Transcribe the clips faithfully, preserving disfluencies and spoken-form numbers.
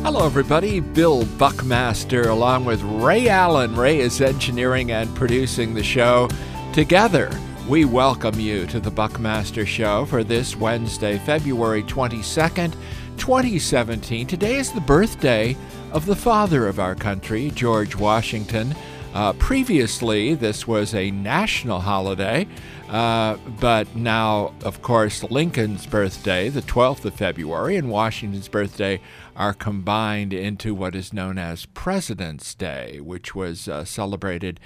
Hello, everybody. Bill Buckmaster along with Ray Allen. Ray is engineering and producing the show. Together, we welcome you to the Buckmaster Show for this Wednesday, February twenty-second, twenty seventeen. Today is the birthday of the father of our country, George Washington. Uh, previously, this was a national holiday, uh, but now, of course, Lincoln's birthday, the twelfth of February, and Washington's birthday are combined into what is known as President's Day, which was uh, celebrated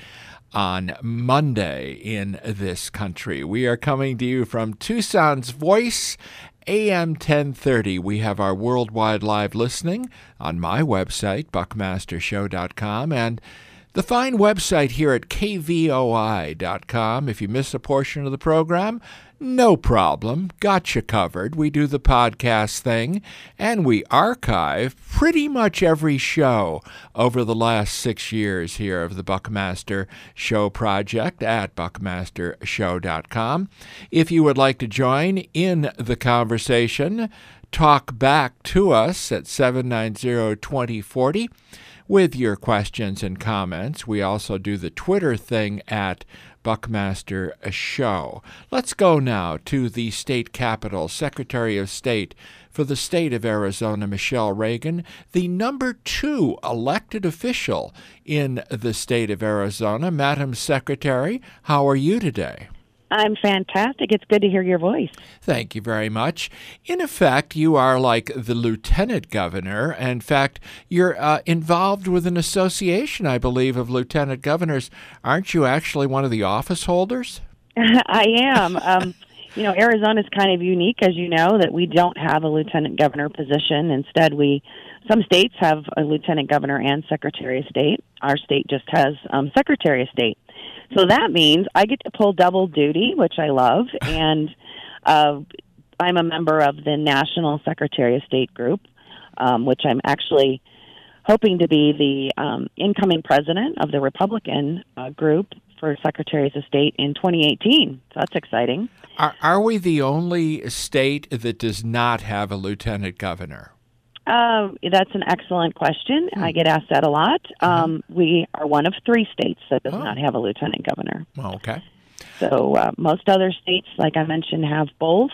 on Monday in this country. We are coming to you from Tucson's Voice, A M ten thirty. We have our worldwide live listening on my website, buckmaster show dot com, and the fine website here at K V O I dot com. If you miss a portion of the program, no problem. Got you covered. We do the podcast thing, and we archive pretty much every show over the last six years here of the Buckmaster Show Project at buckmaster show dot com. If you would like to join in the conversation, talk back to us at seven nine zero, two zero four zero. With your questions and comments. We also do the Twitter thing at Buckmaster Show. Let's go now to the state capitol. Secretary of State for the state of Arizona, Michelle Reagan, the number two elected official in the state of Arizona. Madam Secretary, how are you today? I'm fantastic. It's good to hear your voice. Thank you very much. In effect, you are like the lieutenant governor. In fact, you're uh, involved with an association, I believe, of lieutenant governors. Aren't you actually one of the office holders? I am. Um, you know, Arizona is kind of unique, as you know, that we don't have a lieutenant governor position. Instead, we some states have a lieutenant governor and secretary of state. Our state just has um, secretary of state. So that means I get to pull double duty, which I love, and uh, I'm a member of the National Secretary of State group, um, which I'm actually hoping to be the um, incoming president of the Republican uh, group for Secretaries of State in twenty eighteen. So that's exciting. Are, are we the only state that does not have a lieutenant governor? Uh, that's an excellent question. Hmm. I get asked that a lot. Um, mm-hmm. We are one of three states that does oh. not have a lieutenant governor. Well, okay. So uh, most other states, like I mentioned, have both.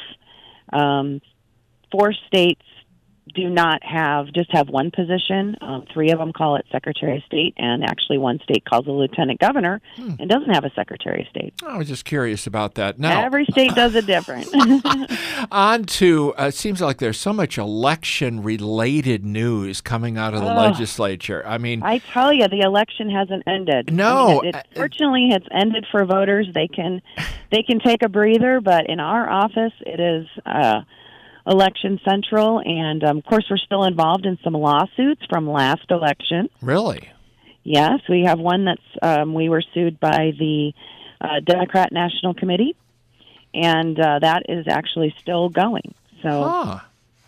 Um, four states do not have, just have one position. Um, three of them call it Secretary of State, and actually one state calls a lieutenant governor hmm. and doesn't have a Secretary of State. I was just curious about that. Now, every state does it different. On to, uh, it seems like there's so much election-related news coming out of the oh, legislature. I mean, I tell you, the election hasn't ended. No. I mean, it, it, fortunately, it's ended for voters. They can, they can take a breather, but in our office, it is Uh, Election Central, and um, of course we're still involved in some lawsuits from last election. Really? Yes, we have one that's, um, we were sued by the uh, Democrat National Committee, and uh, that is actually still going. So, huh.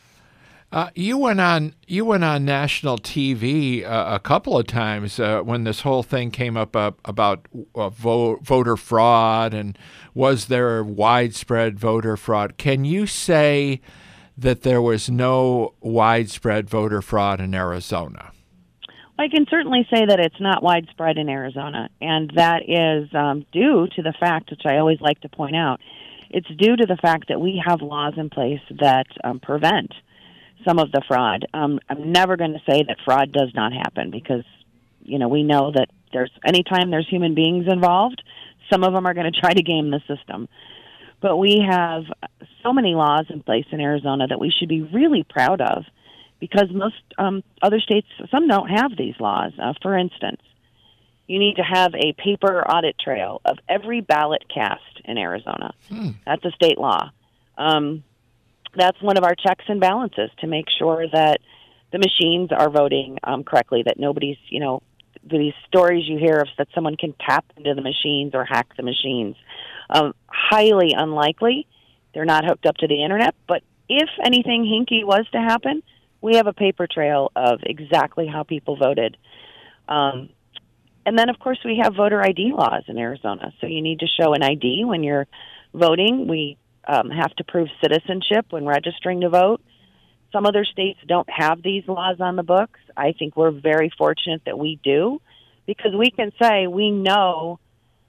uh, you went on you went on national T V uh, a couple of times uh, when this whole thing came up uh, about uh, vo- voter fraud, and was there widespread voter fraud? Can you say that there was no widespread voter fraud in Arizona? I can certainly say that it's not widespread in Arizona, and that is um, due to the fact, which I always like to point out, it's due to the fact that we have laws in place that um, prevent some of the fraud. Um, I'm never going to say that fraud does not happen because, you know, we know that there's anytime there's human beings involved, some of them are going to try to game the system. But we have so many laws in place in Arizona that we should be really proud of because most um, other states, some don't have these laws. Uh, for instance, you need to have a paper audit trail of every ballot cast in Arizona. Hmm. That's a state law. Um, that's one of our checks and balances to make sure that the machines are voting um, correctly, that nobody's, you know, these stories you hear of that someone can tap into the machines or hack the machines. Um, highly unlikely. They're not hooked up to the internet, but if anything hinky was to happen, we have a paper trail of exactly how people voted. Um, and then, of course, we have voter I D laws in Arizona. So you need to show an I D when you're voting. We um, have to prove citizenship when registering to vote. some other states don't have these laws on the books. I think we're very fortunate that we do, because we can say we know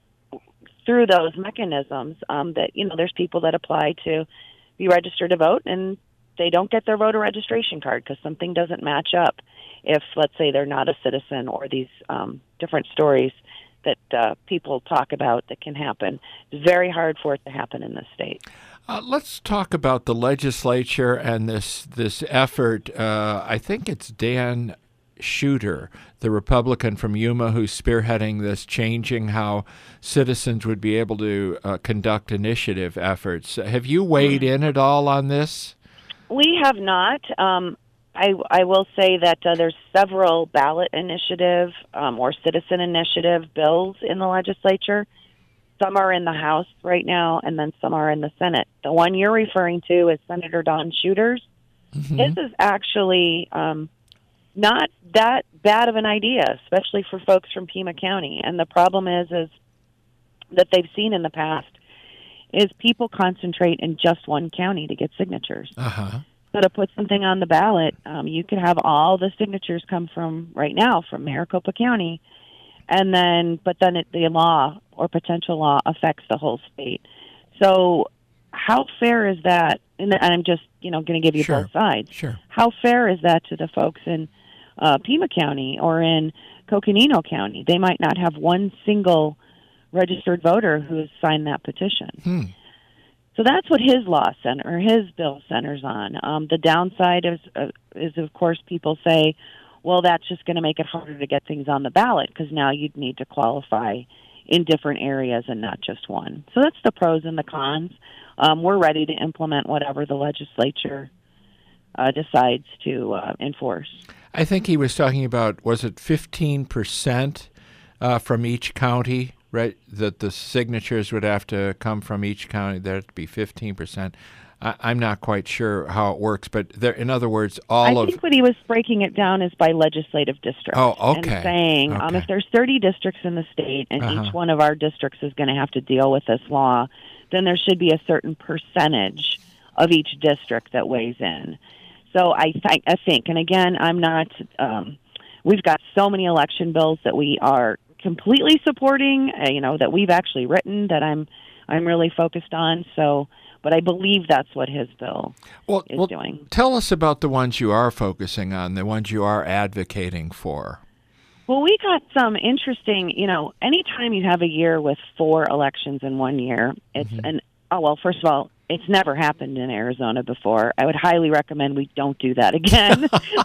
through those mechanisms um, that, you know, there's people that apply to be registered to vote and they don't get their voter registration card because something doesn't match up if, let's say, they're not a citizen, or these um, different stories that uh, people talk about that can happen. It's very hard for it to happen in this state. Uh, let's talk about the legislature and this this effort. Uh, I think it's Dan Shooter, the Republican from Yuma, who's spearheading this, changing how citizens would be able to uh, conduct initiative efforts. Have you weighed in at all on this? We have not. Um, I, I will say that uh, there's several ballot initiative um, or citizen initiative bills in the legislature. Some are in the House right now, and then some are in the Senate. The one you're referring to is Senator Don Shooter's. Mm-hmm. His is actually um, not that bad of an idea, especially for folks from Pima County. And the problem is, is that they've seen in the past is people concentrate in just one county to get signatures. Uh-huh. So to put something on the ballot, um, you could have all the signatures come from, right now, from Maricopa County, and then, but then it, the law or potential law affects the whole state. So how fair is that? And I'm just, you know, going to give you sure. both sides. Sure. How fair is that to the folks in uh, Pima County or in Coconino County? They might not have one single registered voter who has signed that petition. Hmm. So that's what his law center, or his bill centers on. Um, the downside is, uh, is, of course, people say, well, that's just going to make it harder to get things on the ballot because now you'd need to qualify in different areas and not just one. So that's the pros and the cons. Um, we're ready to implement whatever the legislature uh, decides to uh, enforce. I think he was talking about, was it fifteen percent uh, from each county? Right, that the signatures would have to come from each county. There'd be fifteen percent. I, I'm not quite sure how it works, but there, in other words, all I of... I think what he was breaking it down is by legislative district. Oh, okay. And saying, okay. um, if there's thirty districts in the state and uh-huh. each one of our districts is going to have to deal with this law, then there should be a certain percentage of each district that weighs in. So I, th- I think, and again, I'm not... Um, we've got so many election bills that we are completely supporting, uh, you know, that we've actually written that I'm I'm really focused on. So, but I believe that's what his bill well, is well, doing. Tell us about the ones you are focusing on, the ones you are advocating for. Well, we got some interesting, you know, anytime you have a year with four elections in one year, it's mm-hmm. an, oh, well, first of all, it's never happened in Arizona before. I would highly recommend we don't do that again.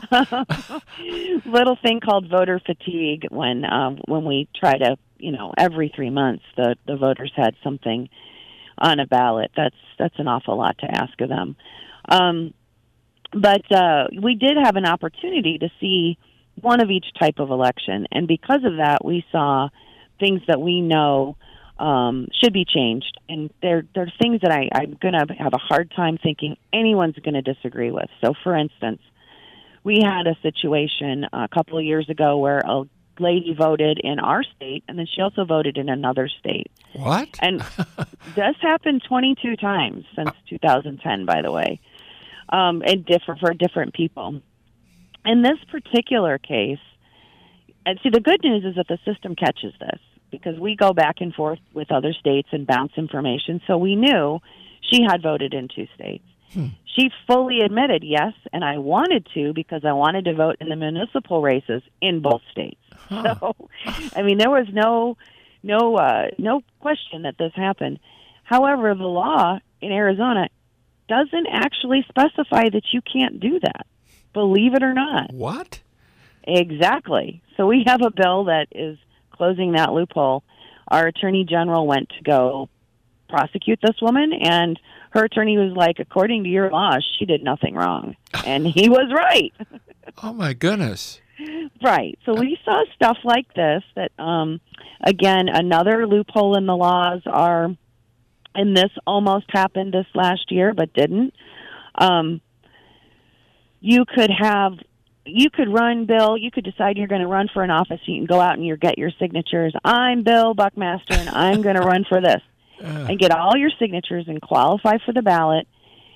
Little thing called voter fatigue when um, when we try to, you know, every three months the, the voters had something on a ballot. That's that's an awful lot to ask of them. Um, but uh, we did have an opportunity to see one of each type of election, and because of that, we saw things that we know Um, should be changed, and they're, they're things that I, I'm going to have a hard time thinking anyone's going to disagree with. So, for instance, we had a situation a couple of years ago where a lady voted in our state, and then she also voted in another state. What? And this happened twenty-two times since two thousand ten, by the way, um, and different for different people. In this particular case, and see, the good news is that the system catches this, because we go back and forth with other states and bounce information. So we knew she had voted in two states. Hmm. She fully admitted, yes, and I wanted to because I wanted to vote in the municipal races in both states. Huh. So, I mean, there was no no uh, no question that this happened. However, the law in Arizona doesn't actually specify that you can't do that, believe it or not. What? Exactly. So we have a bill that is closing that loophole. Our attorney general went to go prosecute this woman, and her attorney was like, according to your laws, she did nothing wrong. And he was right. Oh, my goodness. Right. So we saw stuff like this that, um, again, another loophole in the laws are, and this almost happened this last year but didn't, um, you could have You could run, Bill. You could decide you're going to run for an office. You can go out and you get your signatures. I'm Bill Buckmaster, and I'm going to run for this. Uh. And get all your signatures and qualify for the ballot.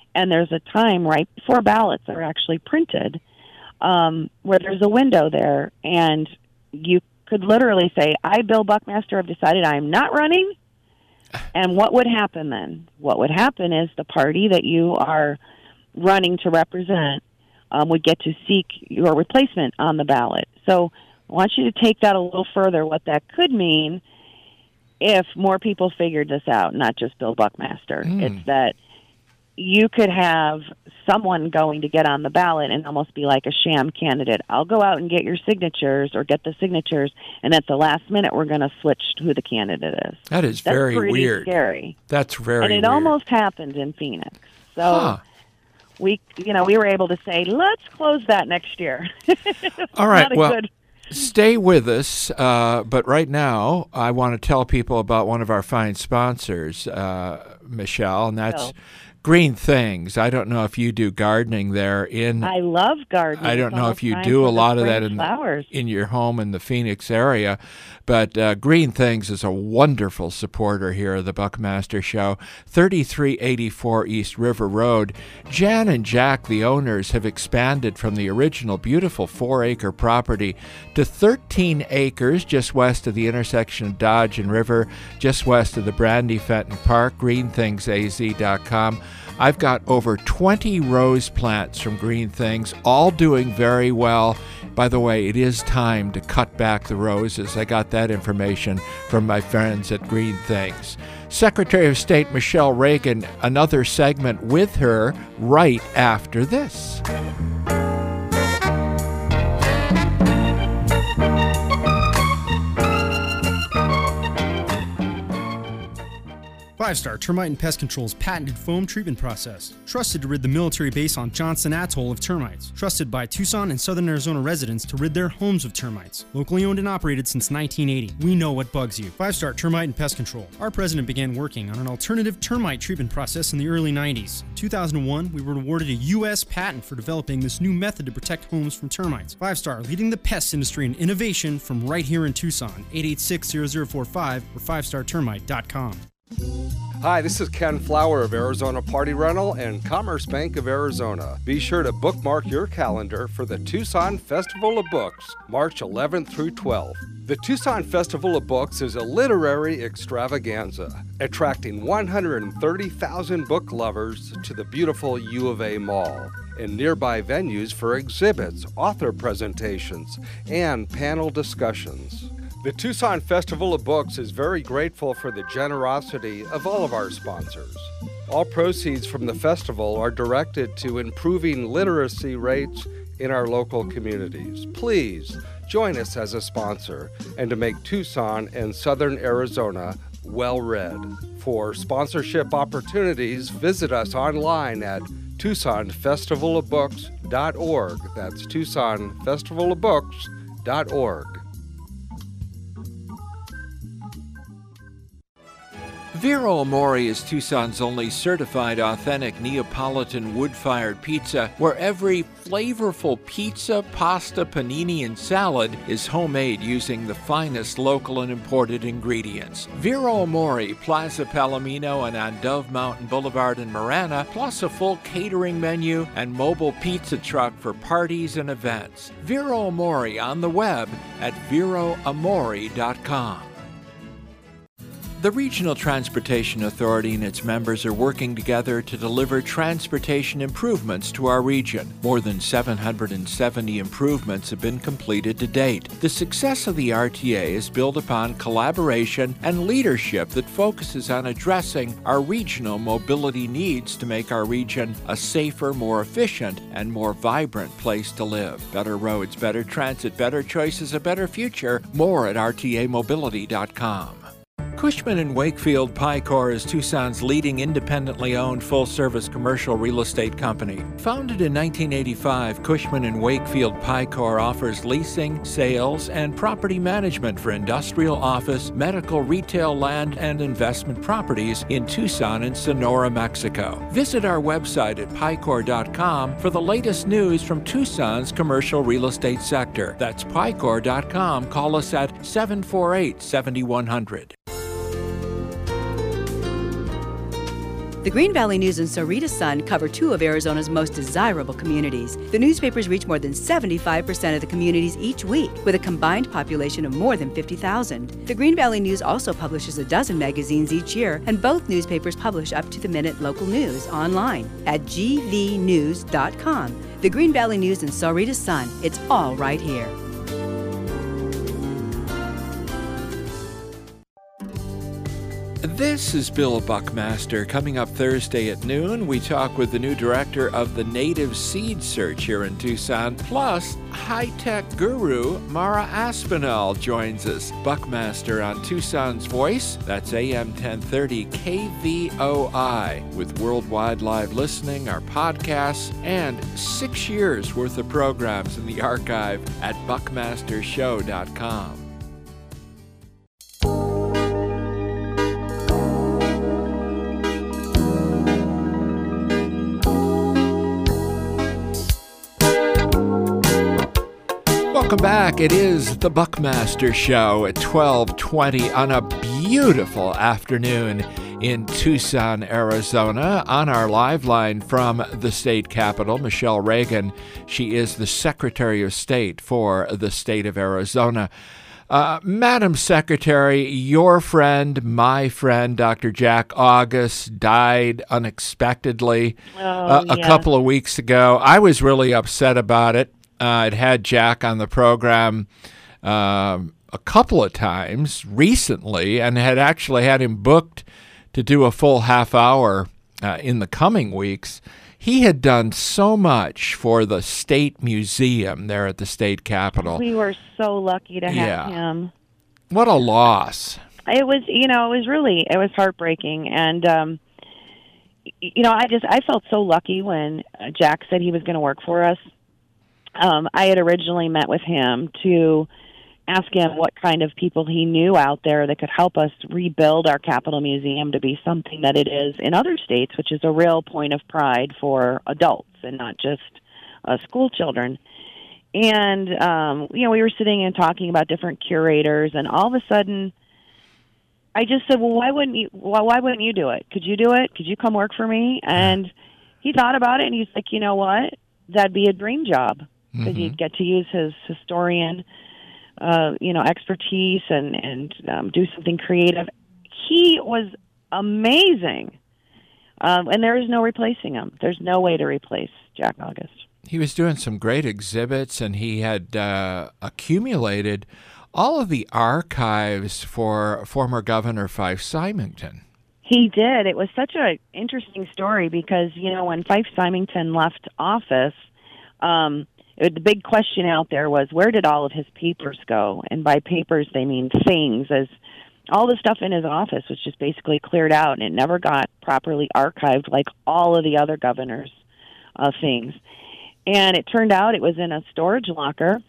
and there's a time right before ballots are actually printed um, where there's a window there, and you could literally say, I, Bill Buckmaster, have decided I'm not running. And what would happen then? What would happen is the party that you are running to represent um, would get to seek your replacement on the ballot. So I want you to take that a little further, what that could mean if more people figured this out, not just Bill Buckmaster. Mm. It's that you could have someone going to get on the ballot and almost be like a sham candidate. I'll go out and get your signatures or get the signatures, and at the last minute we're going to switch to who the candidate is. That is That's very pretty weird. Scary. That's very And it weird. almost happened in Phoenix. So huh. we, you know, we were able to say, let's close that next year. All right. Not a well. good Stay with us, uh, but right now I want to tell people about one of our fine sponsors, uh, Michelle, and that's oh. Green Things. I don't know if you do gardening there in... I love gardening. I don't know if you do a lot of that in, in your home in the Phoenix area, but uh, Green Things is a wonderful supporter here of the Buckmaster Show. thirty-three eighty-four East River Road. Jan and Jack, the owners, have expanded from the original beautiful four-acre property to thirteen acres just west of the intersection of Dodge and River, just west of the Brandy Fenton Park. green things a z dot com. I've got over twenty rose plants from Green Things, all doing very well. By the way, it is time to cut back the roses. I got that information from my friends at Green Things. Secretary of State Michelle Reagan, another segment with her right after this. Five Star Termite and Pest Control's patented foam treatment process. Trusted to rid the military base on Johnson Atoll of termites. Trusted by Tucson and Southern Arizona residents to rid their homes of termites. Locally owned and operated since nineteen eighty. We know what bugs you. Five Star Termite and Pest Control. Our president began working on an alternative termite treatment process in the early nineties. In two thousand one, we were awarded a U S patent for developing this new method to protect homes from termites. Five Star, leading the pest industry in innovation from right here in Tucson. eight eight six, zero zero four five or five star termite dot com. Hi, this is Ken Flower of Arizona Party Rental and Commerce Bank of Arizona. Be sure to bookmark your calendar for the Tucson Festival of Books, March eleventh through twelfth. The Tucson Festival of Books is a literary extravaganza, attracting one hundred thirty thousand book lovers to the beautiful U of A Mall and nearby venues for exhibits, author presentations, and panel discussions. The Tucson Festival of Books is very grateful for the generosity of all of our sponsors. All proceeds from the festival are directed to improving literacy rates in our local communities. Please join us as a sponsor and to make Tucson and Southern Arizona well-read. For sponsorship opportunities, visit us online at tucson festival of books dot org. That's tucson festival of books dot org. Vero Amore is Tucson's only certified authentic Neapolitan wood-fired pizza, where every flavorful pizza, pasta, panini, and salad is homemade using the finest local and imported ingredients. Vero Amore, Plaza Palomino, and on Dove Mountain Boulevard in Marana, plus a full catering menu and mobile pizza truck for parties and events. Vero Amore on the web at vero amore dot com. The Regional Transportation Authority and its members are working together to deliver transportation improvements to our region. More than seven hundred seventy improvements have been completed to date. The success of the R T A is built upon collaboration and leadership that focuses on addressing our regional mobility needs to make our region a safer, more efficient, and more vibrant place to live. Better roads, better transit, better choices, a better future. More at r t a mobility dot com. Cushman and Wakefield Picor is Tucson's leading independently owned full-service commercial real estate company. Founded in nineteen eighty-five, Cushman and Wakefield Picor offers leasing, sales, and property management for industrial, office, medical, retail, land, and investment properties in Tucson and Sonora, Mexico. Visit our website at picor dot com for the latest news from Tucson's commercial real estate sector. That's picor dot com. Call us at seven four eight, seven one zero zero. The Green Valley News and Sarita Sun cover two of Arizona's most desirable communities. The newspapers reach more than seventy-five percent of the communities each week, with a combined population of more than fifty thousand. The Green Valley News also publishes a dozen magazines each year, and both newspapers publish up-to-the-minute local news online at g v news dot com. The Green Valley News and Sarita Sun, it's all right here. This is Bill Buckmaster. Coming up Thursday at noon, we talk with the new director of the Native Seed Search here in Tucson. Plus, high-tech guru Mara Aspinall joins us. Buckmaster on Tucson's Voice. That's A M ten thirty K V O I. With worldwide live listening, our podcasts, and six years worth of programs in the archive at buckmaster show dot com. Welcome back. It is the Buckmaster Show at twelve twenty on a beautiful afternoon in Tucson, Arizona. On our live line from the state capitol, Michelle Reagan. She is the Secretary of State for the state of Arizona. Uh, Madam Secretary, your friend, my friend, Doctor Jack August, died unexpectedly Oh, uh, a yeah. couple of weeks ago. I was really upset about it. Uh, I'd had Jack on the program um, a couple of times recently and had actually had him booked to do a full half hour uh, in the coming weeks. He had done so much for the State Museum there at the state capitol. We were so lucky to have Yeah. him. What a loss. It was, you know, it was really, it was heartbreaking. And, um, y- you know, I just, I felt so lucky when uh, Jack said he was going to work for us. Um, I had originally met with him to ask him what kind of people he knew out there that could help us rebuild our Capitol Museum to be something that it is in other states, which is a real point of pride for adults and not just uh, school children. And, um, you know, we were sitting and talking about different curators, and all of a sudden, I just said, well, why wouldn't you, well, why wouldn't you do it? Could you do it? Could you come work for me? And he thought about it, and he's like, you know what? That'd be a dream job. Because Mm-hmm. he'd get to use his historian, uh, you know, expertise and and um, do something creative. He was amazing, um, and there is no replacing him. There's no way to replace Jack August. He was doing some great exhibits, and he had uh, accumulated all of the archives for former Governor Fife Symington. He did. It was such an interesting story because, you know, when Fife Symington left office, um, it, the big question out there was, where did all of his papers go? And by papers, they mean things, as all the stuff in his office was just basically cleared out, and it never got properly archived like all of the other governors' uh, things. And it turned out it was in a storage locker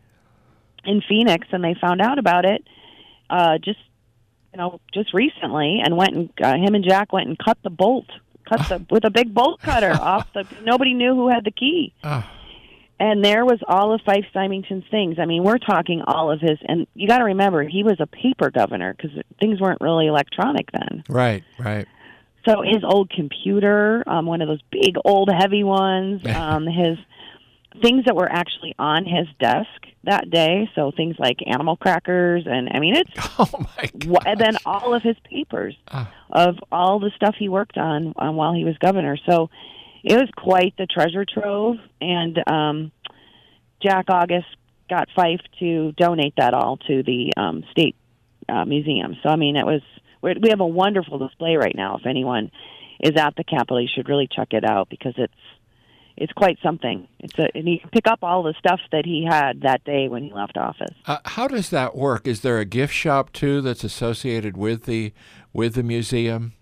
in Phoenix, and they found out about it uh, just, you know, just recently, and went and uh, him and Jack went and cut the bolt, cut the with a big bolt cutter off the. Nobody knew who had the key. Oh. And there was all of Fife Symington's things. I mean, we're talking all of his, and you got to remember, he was a paper governor because things weren't really electronic then. Right, right. So his old computer, um, one of those big old heavy ones, um, his things that were actually on his desk that day. So things like animal crackers, and I mean, it's Oh my God. and then all of his papers Oh. of all the stuff he worked on um, while he was governor. So it was quite the treasure trove, and um, Jack August got Fife to donate that all to the um, state uh, museum. So, I mean, it was we're, we have a wonderful display right now. If anyone is at the Capitol, you should really check it out because it's it's quite something. It's a, and you can pick up all the stuff that he had that day when he left office. Uh, how does that work? Is there a gift shop too that's associated with the with the museum?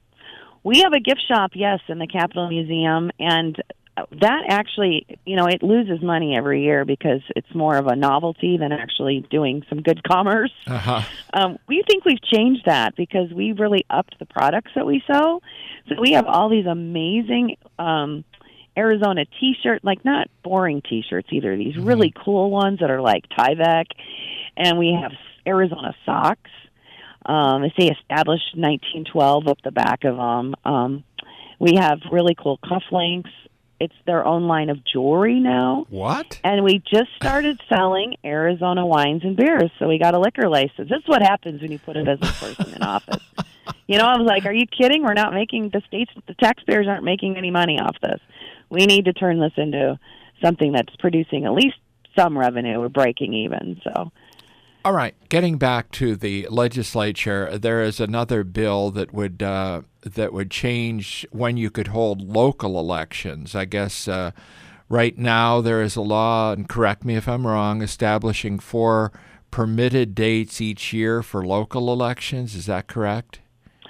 We have a gift shop, yes, in the Capitol Museum, and that actually, you know, it loses money every year because it's more of a novelty than actually doing some good commerce. Uh-huh. Um, we think we've changed that because we've really upped the products that we sell. So we have all these amazing um, Arizona T-shirts, like not boring T-shirts either, these Mm-hmm. really cool ones that are like Tyvek, and we have Arizona socks. Um, they say established nineteen twelve up the back of them. Um, We have really cool cufflinks. It's their own line of jewelry now. What? And we just started selling Arizona wines and beers, so we got a liquor license. This is what happens when you put a business person in office. You know, I was like, are you kidding? We're not making, the states, the taxpayers aren't making any money off this. We need to turn this into something that's producing at least some revenue or breaking even, so... All right, getting back to the legislature, there is another bill that would uh, that would change when you could hold local elections. I guess uh, right now there is a law, and correct me if I'm wrong, establishing four permitted dates each year for local elections. Is that correct?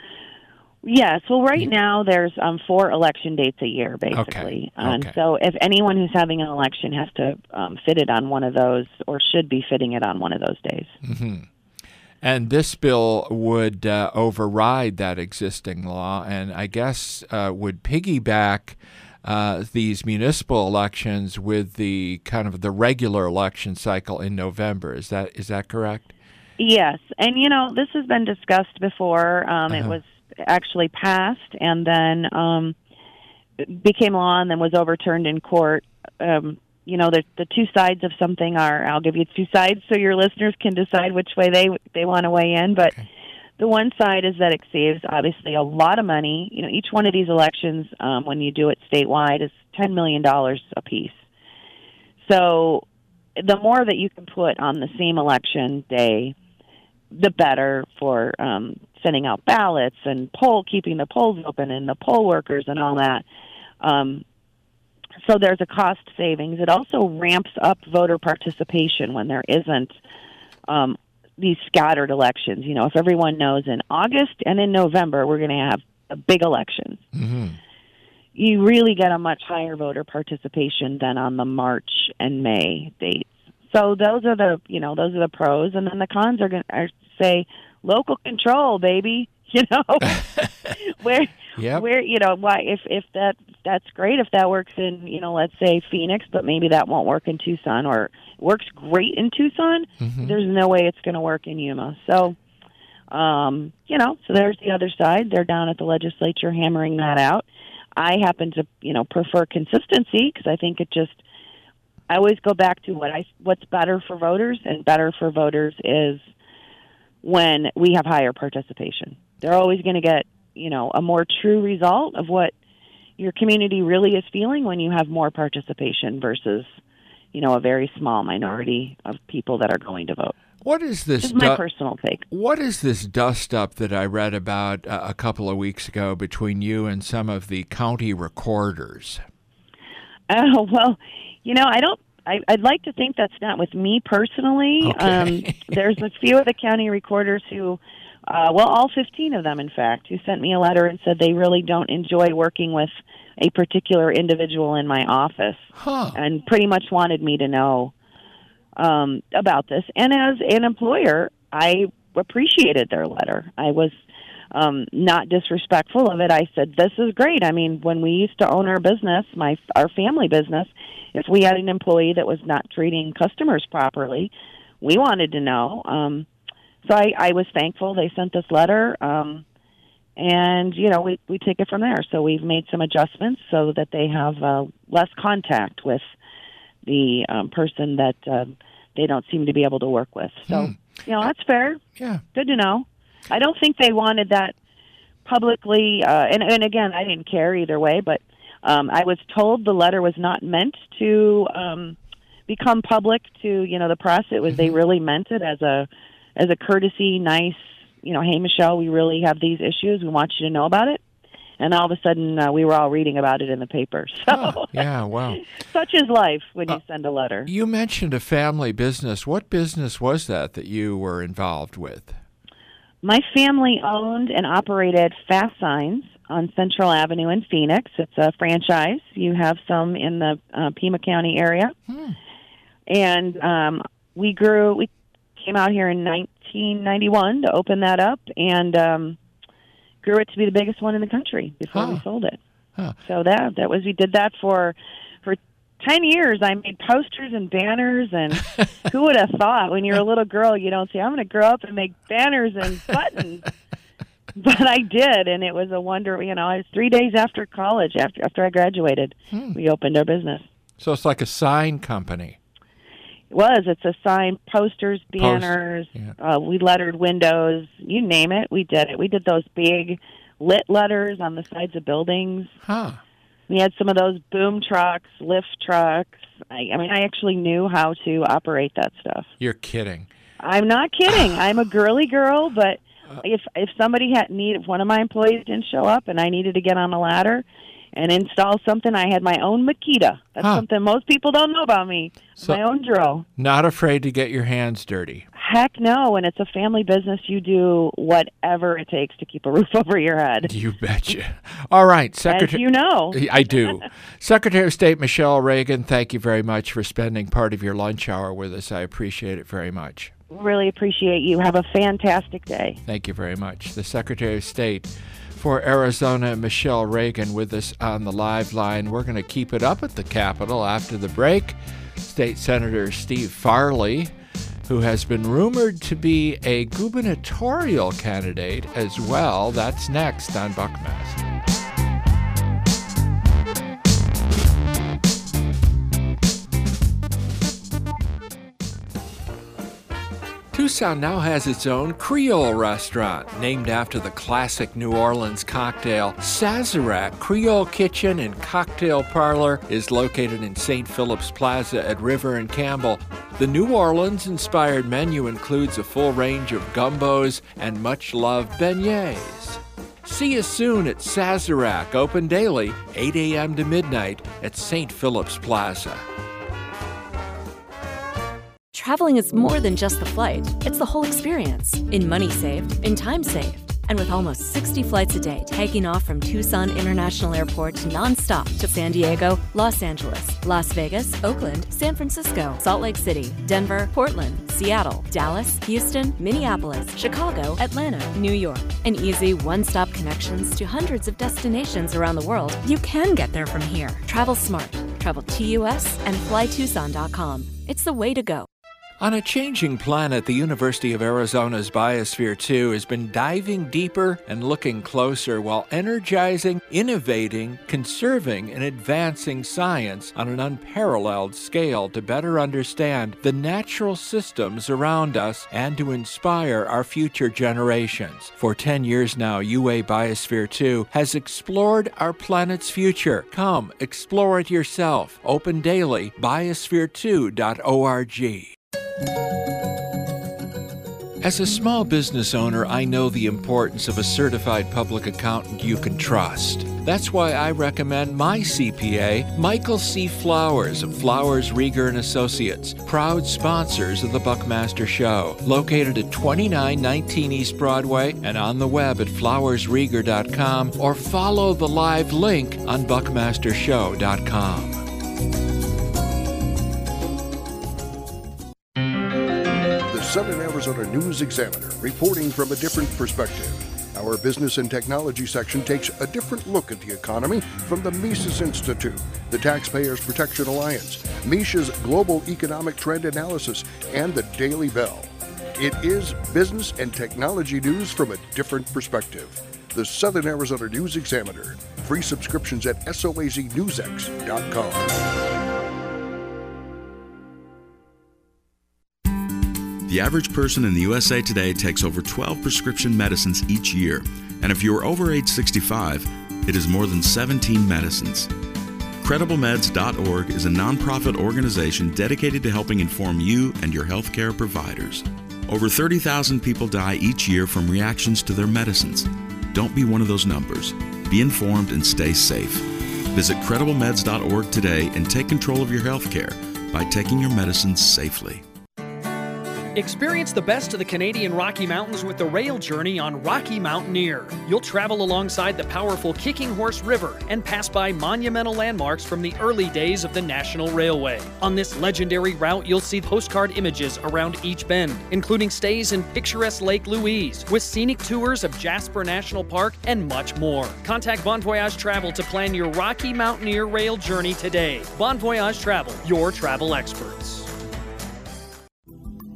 Yes. Well, right now there's um, four election dates a year, basically. Okay. And okay. so if anyone who's having an election has to um, fit it on one of those or should be fitting it on one of those days. Mm-hmm. And this bill would uh, override that existing law and I guess uh, would piggyback uh, these municipal elections with the kind of the regular election cycle in November. Is that is that correct? Yes. And, you know, this has been discussed before. Um, uh-huh. It was actually passed and then um, became law and then was overturned in court. Um, you know, the, the two sides of something are, I'll give you two sides so your listeners can decide which way they they want to weigh in. But okay. The one side is that it saves, obviously, a lot of money. You know, each one of these elections, um, when you do it statewide, is ten million dollars a piece. So the more that you can put on the same election day, the better for um, sending out ballots and poll, keeping the polls open and the poll workers and all that. Um, so there's a cost savings. It also ramps up voter participation when there isn't um, these scattered elections. You know, if everyone knows in August and in November we're going to have a big election, mm-hmm. you really get a much higher voter participation than on the March and May dates. So those are the, you know, those are the pros, and then the cons are going to say local control, baby. You know, where, yep. where, you know, why if if that that's great if that works in, you know, let's say Phoenix, but maybe that won't work in Tucson, or works great in Tucson. Mm-hmm. There's no way it's going to work in Yuma. So, um, you know, so there's the other side. They're down at the legislature hammering that out. I happen to, you know, prefer consistency because I think it just. I always go back to what I what's better for voters, and better for voters is when we have higher participation. They're always going to get, you know, a more true result of what your community really is feeling when you have more participation versus, you know, a very small minority of people that are going to vote. What is this? This is my du- personal take. What is this dust-up that I read about uh, a couple of weeks ago between you and some of the county recorders? Oh, well, you know, I don't, I, I'd like to think that's not with me personally. Okay. Um, there's a few of the county recorders who, uh, well, all fifteen of them, in fact, who sent me a letter and said they really don't enjoy working with a particular individual in my office, huh. and pretty much wanted me to know um, about this. And as an employer, I appreciated their letter. I was Um, not disrespectful of it. I said, this is great. I mean, when we used to own our business, my our family business, if we had an employee that was not treating customers properly, we wanted to know. Um, so I, I was thankful they sent this letter, um, and, you know, we, we take it from there. So we've made some adjustments so that they have uh, less contact with the um, person that uh, they don't seem to be able to work with. So, hmm. you know, that's fair. Yeah. Good to know. I don't think they wanted that publicly, uh, and, and again, I didn't care either way, but um, I was told the letter was not meant to um, become public to, you know, the press. It was, mm-hmm. they really meant it as a as a courtesy, nice, you know, hey, Michelle, we really have these issues. We want you to know about it. And all of a sudden, uh, we were all reading about it in the paper. So, oh, yeah, wow. Such is life when you uh, send a letter. You mentioned a family business. What business was that that you were involved with? My family owned and operated Fast Signs on Central Avenue in Phoenix. It's a franchise. You have some in the uh, Pima County area. Hmm. And um, we grew, we came out here in nineteen ninety-one to open that up, and um, grew it to be the biggest one in the country before huh. we sold it. Huh. So that that was, we did that for for ten years. I made posters and banners, and who would have thought when you're a little girl, you don't say, I'm going to grow up and make banners and buttons. but I did, and it was a wonder. You know, I was three days after college, after after I graduated, hmm. we opened our business. So it's like a sign company. It was. It's a sign, posters, banners. Post, yeah. uh, we lettered windows. You name it, we did it. We did those big lit letters on the sides of buildings. Huh. We had some of those boom trucks, lift trucks. I, I mean, I actually knew how to operate that stuff. You're kidding. I'm not kidding. I'm a girly girl, but if if somebody had need, if one of my employees didn't show up and I needed to get on a ladder and install something, I had my own Makita. That's huh. something most people don't know about me. So, my own drill. Not afraid to get your hands dirty. Heck no. When it's a family business, you do whatever it takes to keep a roof over your head. You betcha. All right. Secretary. As you know. I do. Secretary of State Michelle Reagan, thank you very much for spending part of your lunch hour with us. I appreciate it very much. Really appreciate you. Have a fantastic day. Thank you very much. The Secretary of State for Arizona, Michelle Reagan, with us on the live line. We're going to keep it up at the Capitol after the break. State Senator Steve Farley, who has been rumored to be a gubernatorial candidate as well. That's next on Buckmaster. Tucson now has its own Creole restaurant, named after the classic New Orleans cocktail. Sazerac Creole Kitchen and Cocktail Parlor is located in Saint Philip's Plaza at River and Campbell. The New Orleans-inspired menu includes a full range of gumbos and much-loved beignets. See you soon at Sazerac, open daily, eight a.m. to midnight at Saint Philip's Plaza. Traveling is more than just the flight. It's the whole experience. In money saved, in time saved. And with almost sixty flights a day taking off from Tucson International Airport nonstop to San Diego, Los Angeles, Las Vegas, Oakland, San Francisco, Salt Lake City, Denver, Portland, Seattle, Dallas, Houston, Minneapolis, Chicago, Atlanta, New York. And easy one-stop connections to hundreds of destinations around the world. You can get there from here. Travel smart. Travel T U S and fly tucson dot com. It's the way to go. On a changing planet, the University of Arizona's Biosphere two has been diving deeper and looking closer while energizing, innovating, conserving, and advancing science on an unparalleled scale to better understand the natural systems around us and to inspire our future generations. For ten years now, U A Biosphere two has explored our planet's future. Come, explore it yourself. Open daily, biosphere two dot org. As a small business owner, I know the importance of a certified public accountant you can trust. That's why I recommend my C P A, Michael C. Flowers of Flowers, Rieger and Associates, proud sponsors of the Buckmaster Show, located at twenty-nine nineteen East Broadway and on the web at flowers rieger dot com, or follow the live link on buckmaster show dot com. Southern Arizona News Examiner, reporting from a different perspective. Our business and technology section takes a different look at the economy from the Mises Institute, the Taxpayers Protection Alliance, Misha's Global Economic Trend Analysis, and the Daily Bell. It is business and technology news from a different perspective. The Southern Arizona News Examiner. Free subscriptions at soaz news x dot com. The average person in the U S A today takes over twelve prescription medicines each year, and if you are over age sixty-five, it is more than seventeen medicines. credible meds dot org is a nonprofit organization dedicated to helping inform you and your healthcare providers. Over thirty thousand people die each year from reactions to their medicines. Don't be one of those numbers. Be informed and stay safe. Visit credible meds dot org today and take control of your healthcare by taking your medicines safely. Experience the best of the Canadian Rocky Mountains with the rail journey on Rocky Mountaineer. You'll travel alongside the powerful Kicking Horse River and pass by monumental landmarks from the early days of the National Railway. On this legendary route, you'll see postcard images around each bend, including stays in picturesque Lake Louise, with scenic tours of Jasper National Park and much more. Contact Bon Voyage Travel to plan your Rocky Mountaineer rail journey today. Bon Voyage Travel, your travel experts.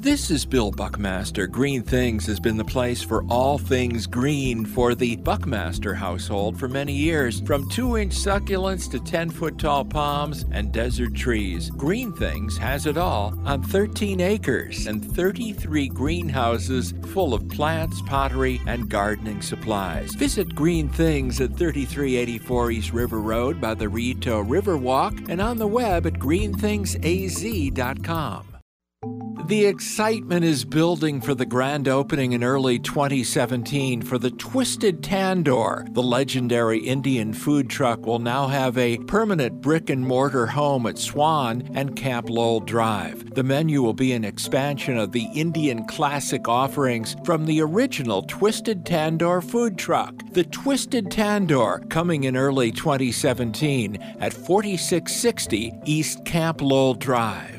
This is Bill Buckmaster. Green Things has been the place for all things green for the Buckmaster household for many years. From two-inch succulents to ten-foot tall palms and desert trees, Green Things has it all on thirteen acres and thirty-three greenhouses full of plants, pottery, and gardening supplies. Visit Green Things at thirty-three eighty-four East River Road by the Rito Riverwalk and on the web at green things a z dot com. The excitement is building for the grand opening in early twenty seventeen for the Twisted Tandoor. The legendary Indian food truck will now have a permanent brick-and-mortar home at Swan and Camp Lowell Drive. The menu will be an expansion of the Indian classic offerings from the original Twisted Tandoor food truck. The Twisted Tandoor, coming in early twenty seventeen at forty-six sixty East Camp Lowell Drive.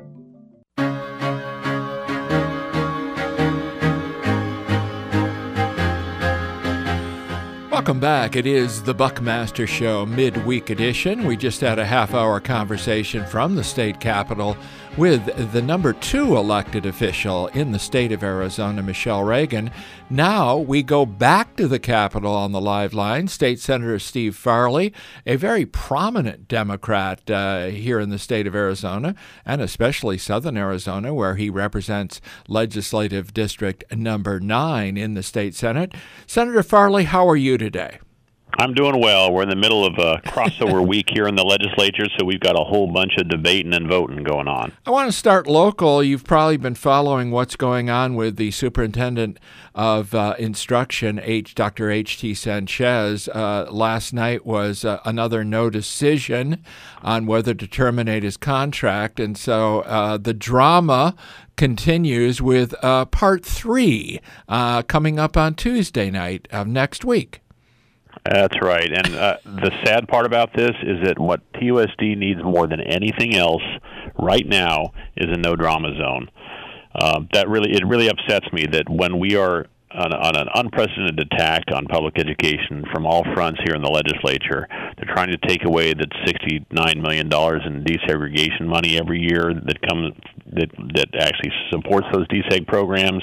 Welcome back. It is the Buckmaster Show midweek edition. We just had a half-hour conversation from the state capitol with the number two elected official in the state of Arizona, Michelle Reagan. Now we go back to the Capitol on the live line. State Senator Steve Farley, a very prominent Democrat uh, here in the state of Arizona, and especially southern Arizona, where he represents Legislative District number nine in the state Senate. Senator Farley, how are you today? I'm doing well. We're in the middle of a crossover week here in the legislature, so we've got a whole bunch of debating and voting going on. I want to start local. You've probably been following what's going on with the Superintendent of uh, Instruction, H. Doctor H T Sanchez. Uh, last night was uh, another no decision on whether to terminate his contract, and so uh, the drama continues with uh, part three uh, coming up on Tuesday night of next week. That's right. And uh, the sad part about this is that what T U S D needs more than anything else right now is a no-drama zone. Uh, that really, it really upsets me that when we are on, on an unprecedented attack on public education from all fronts here in the legislature, they're trying to take away that sixty-nine million dollars in desegregation money every year that comes that that actually supports those deseg programs,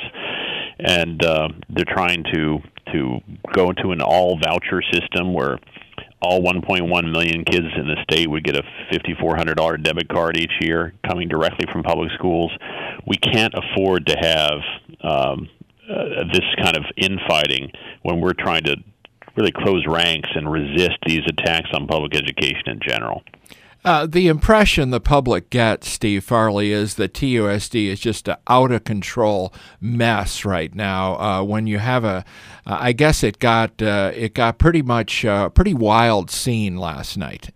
and uh, they're trying to to go into an all-voucher system where all one point one million kids in the state would get a five thousand four hundred dollars debit card each year coming directly from public schools. We can't afford to have um, uh, this kind of infighting when we're trying to really close ranks and resist these attacks on public education in general. Uh, the impression the public gets, Steve Farley, is that T U S D is just an out-of-control mess right now. Uh, when you have a, uh, I guess it got uh, it got pretty much a uh, pretty wild scene last night.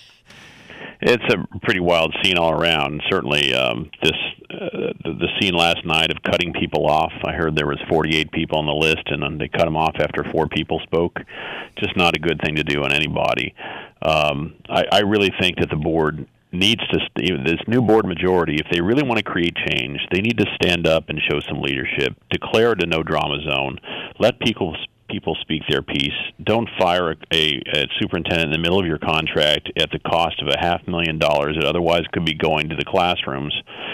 It's a pretty wild scene all around. Certainly, um, this uh, the, the scene last night of cutting people off. I heard there was forty-eight people on the list, and then they cut them off after four people spoke. Just not a good thing to do on anybody. Um, I, I really think that the board needs to, this new board majority, if they really want to create change, they need to stand up and show some leadership. Declare it a no-drama zone. Let people people speak their piece. Don't fire a, a, a superintendent in the middle of your contract at the cost of a half million dollars that otherwise could be going to the classrooms.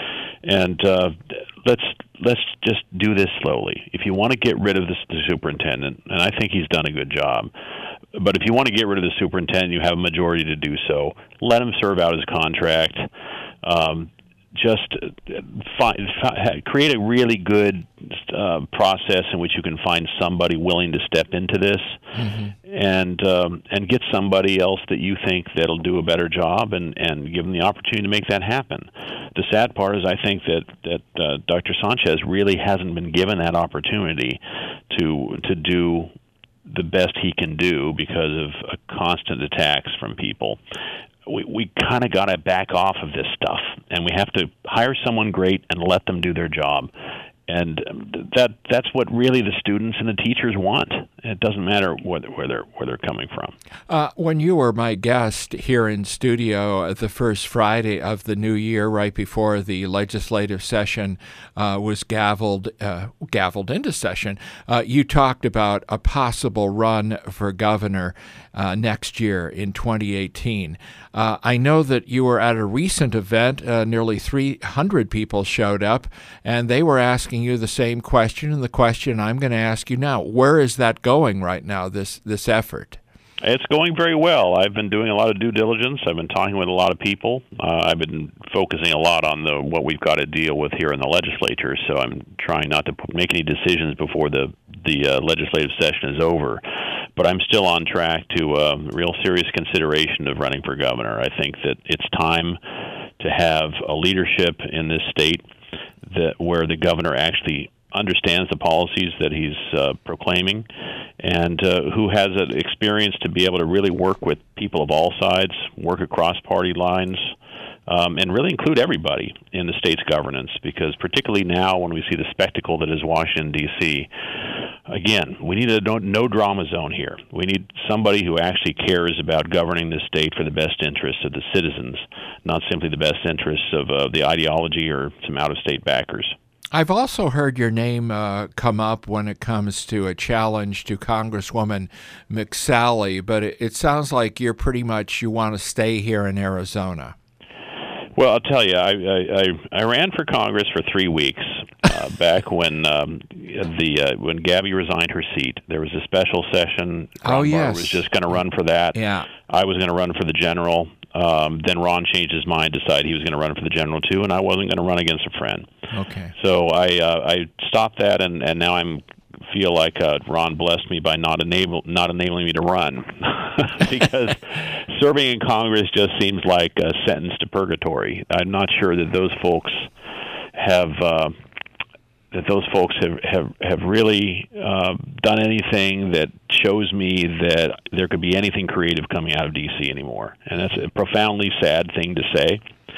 And uh, let's let's just do this slowly. If you want to get rid of this, the superintendent, and I think he's done a good job, but if you want to get rid of the superintendent, you have a majority to do so. Let him serve out his contract. Um, just find, create a really good uh, process in which you can find somebody willing to step into this, mm-hmm. and um, and get somebody else that you think that'll do a better job, and, and give them the opportunity to make that happen. The sad part is I think that that uh, Doctor Sanchez really hasn't been given that opportunity to to do the best he can do because of uh, constant attacks from people. We we kind of got to back off of this stuff, and we have to hire someone great and let them do their job. And that that's what really the students and the teachers want. It doesn't matter where, where they're where they're coming from. Uh, when you were my guest here in studio the first Friday of the new year, right before the legislative session uh, was gavelled uh, gavelled into session, uh, you talked about a possible run for governor uh, next year in twenty eighteen. Uh, I know that you were at a recent event. Uh, nearly three hundred people showed up, and they were asking you the same question, and the question I'm going to ask you now. Where is that going right now, this this effort? It's going very well. I've been doing a lot of due diligence. I've been talking with a lot of people. Uh, I've been focusing a lot on the what we've got to deal with here in the legislature, so I'm trying not to put, make any decisions before the, the uh, legislative session is over. But I'm still on track to uh, real serious consideration of running for governor. I think that it's time to have a leadership in this state that where the governor actually understands the policies that he's uh, proclaiming, and uh, who has an experience to be able to really work with people of all sides, work across party lines, um, and really include everybody in the state's governance. Because particularly now, when we see the spectacle that is Washington, D C, again, we need a no, no drama zone here. We need somebody who actually cares about governing the state for the best interests of the citizens, not simply the best interests of uh, the ideology or some out-of-state backers. I've also heard your name uh, come up when it comes to a challenge to Congresswoman McSally, but it, it sounds like you're pretty much, you want to stay here in Arizona. Well, I'll tell you, I I, I ran for Congress for three weeks uh, back when um, the uh, when Gabby resigned her seat. There was a special session. Ron oh yes, Barr was just going to run for that. Yeah, I was going to run for the general. Um, then Ron changed his mind, decided he was going to run for the general too, and I wasn't going to run against a friend. Okay. So I uh, I stopped that, and, and now I'm feel like uh, Ron blessed me by not enable not enabling me to run, because serving in Congress just seems like a sentence to purgatory. I'm not sure that those folks have uh, that those folks have have have really uh, done anything that shows me that there could be anything creative coming out of D C anymore, and that's a profoundly sad thing to say.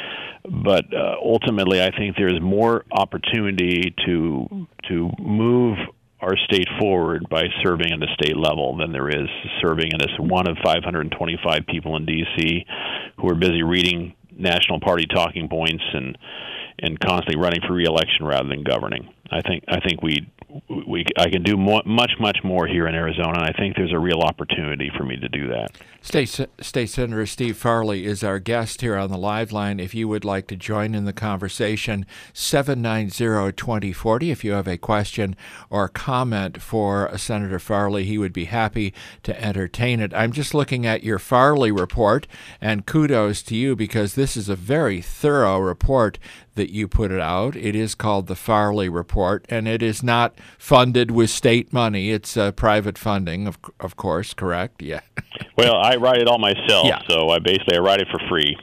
But uh, ultimately, I think there's more opportunity to to move our state forward by serving at the state level than there is serving as one of five hundred twenty-five people in D C who are busy reading national party talking points and and constantly running for re-election rather than governing. I think I think we we I can do more, much much more here in Arizona, and I think there's a real opportunity for me to do that. State State Senator Steve Farley is our guest here on the live line. If you would like to join in the conversation, seven nine zero, two zero four zero. If you have a question or comment for Senator Farley, he would be happy to entertain it. I'm just looking at your Farley report, and kudos to you because this is a very thorough report that you put it out. It is called the Farley Report, and it is not funded with state money. It's uh, private funding, of of course, correct? Yeah. Well, I write it all myself, yeah. so I basically I write it for free.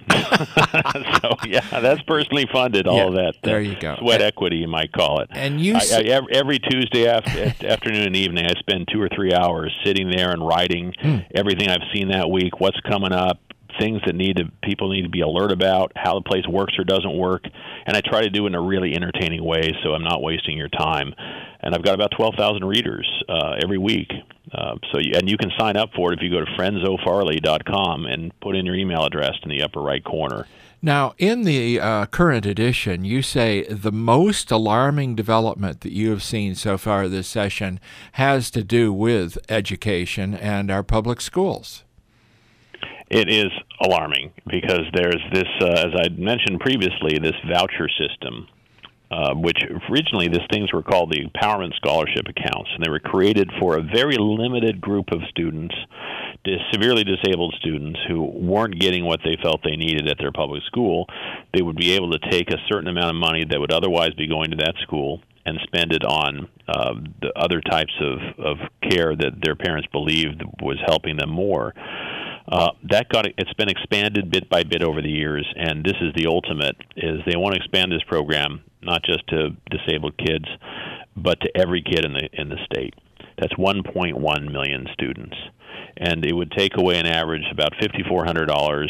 So, yeah, that's personally funded, all yeah, of that. There you go. Sweat equity, you might call it. And you I, s- I, every Tuesday after, afternoon and evening, I spend two or three hours sitting there and writing hmm. everything I've seen that week, what's coming up, things that need to people need to be alert about, how the place works or doesn't work, and I try to do it in a really entertaining way so I'm not wasting your time. And I've got about twelve thousand readers uh, every week. Uh, so you, and you can sign up for it if you go to friends o farley dot com and put in your email address in the upper right corner. Now, in the uh, current edition, you say the most alarming development that you have seen so far this session has to do with education and our public schools. It is alarming because there's this, uh, as I mentioned previously, this voucher system, uh, which originally these things were called the Empowerment Scholarship Accounts, and they were created for a very limited group of students, severely disabled students who weren't getting what they felt they needed at their public school. They would be able to take a certain amount of money that would otherwise be going to that school and spend it on uh, the other types of, of care that their parents believed was helping them more. Uh, that got it's been expanded bit by bit over the years, and this is the ultimate: is they want to expand this program not just to disabled kids, but to every kid in the in the state. That's one point one million students, and it would take away an average about fifty-four hundred dollars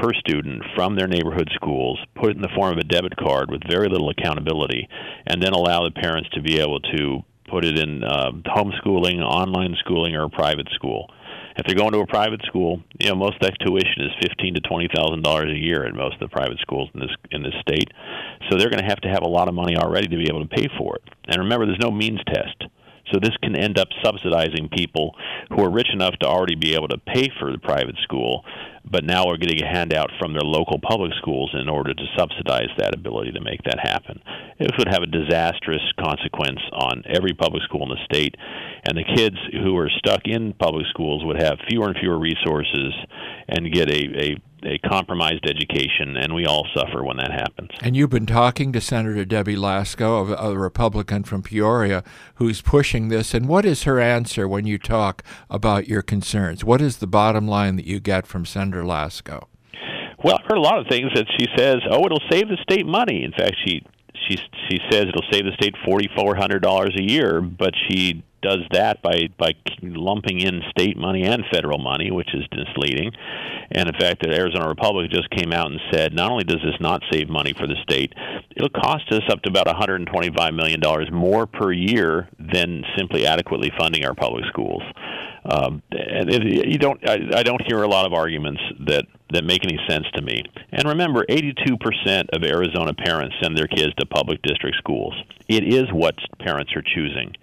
per student from their neighborhood schools, put it in the form of a debit card with very little accountability, and then allow the parents to be able to put it in uh, homeschooling, online schooling, or a private school. If they're going to a private school, you know, most of that tuition is fifteen to twenty thousand dollars a year in most of the private schools in this in this state. So they're going to have to have a lot of money already to be able to pay for it. And remember, there's no means test. So this can end up subsidizing people who are rich enough to already be able to pay for the private school, but now are getting a handout from their local public schools in order to subsidize that ability to make that happen. This would have a disastrous consequence on every public school in the state, and the kids who are stuck in public schools would have fewer and fewer resources and get a, a a compromised education, and we all suffer when that happens. And you've been talking to Senator Debbie Lasko, a Republican from Peoria, who's pushing this. And what is her answer when you talk about your concerns? What is the bottom line that you get from Senator Lasko? Well, I've heard a lot of things that she says, oh, it'll save the state money. In fact, she she she says it'll save the state four thousand four hundred dollars a year, but she does that by, by lumping in state money and federal money, which is misleading. And in fact, the Arizona Republic just came out and said not only does this not save money for the state, it'll cost us up to about one hundred twenty-five million dollars more per year than simply adequately funding our public schools. Um, and it, you don't, I, I don't hear a lot of arguments that, that make any sense to me. And remember, eighty-two percent of Arizona parents send their kids to public district schools. It is what parents are choosing.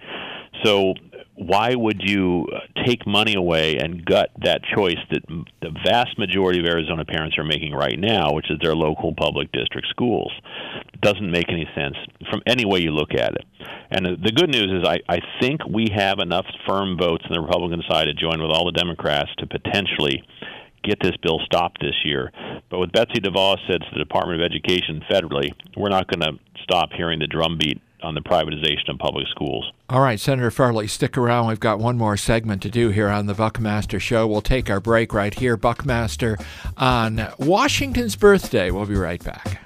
So why would you take money away and gut that choice that the vast majority of Arizona parents are making right now, which is their local public district schools? It doesn't make any sense from any way you look at it. And the good news is I, I think we have enough firm votes on the Republican side to join with all the Democrats to potentially get this bill stopped this year. But what Betsy DeVos said to the Department of Education federally, we're not going to stop hearing the drumbeat on the privatization of public schools. All right, Senator Farley, stick around. We've got one more segment to do here on the Buckmaster Show. We'll take our break right here. Buckmaster on Washington's birthday. We'll be right back.